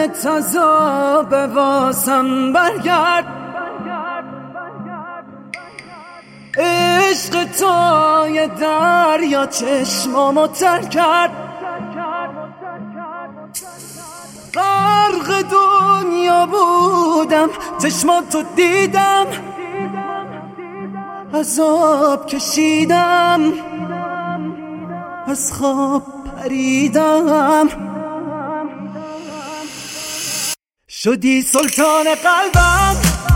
تازه به واسم برگرد، عشق تو یه دریا چشمامو تر کرد، غرق دنیا بودم چشماتو دیدم، عذاب کشیدم از خواب پریدم، شدی سلطان قلبم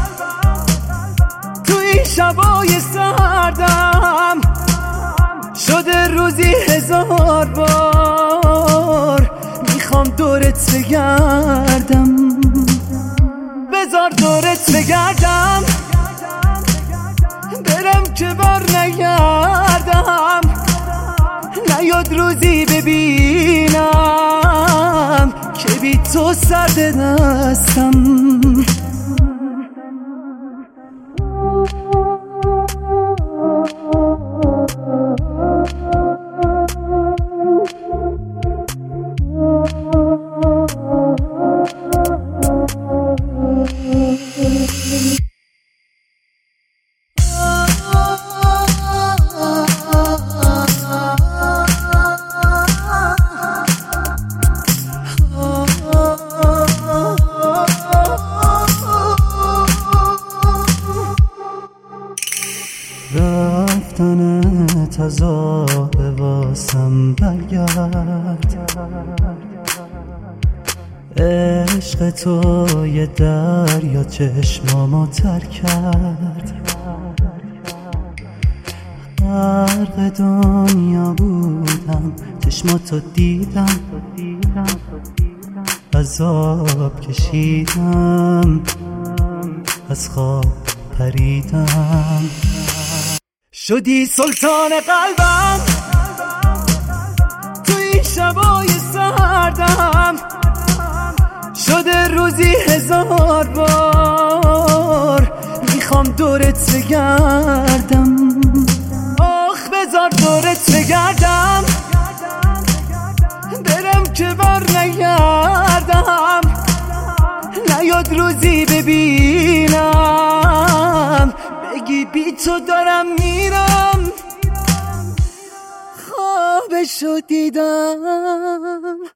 تو این شبای سردم، شده روزی 1000 بار میخوام دورت بگردم، بذار دورت بگردم، برم که بر نگردم، نیاد روزی ببینم که بی تو سرد دستم. رفتنت عذاب واسم برگرد، عشق تو یه دریا چشمامو تر کرد، غرق دنیا بودم چشماتو دیدم، عذاب کشیدم از خواب پریدم، شدی سلطان قلبم تو این شبای سردم، شده روزی 1000 بار میخوام دورت بگردم، آخ بذار دورت بگردم، برم که بر نگردم، نیاد روزی ببینم بگی بی تو دارم میرم، خوابشو دیدم.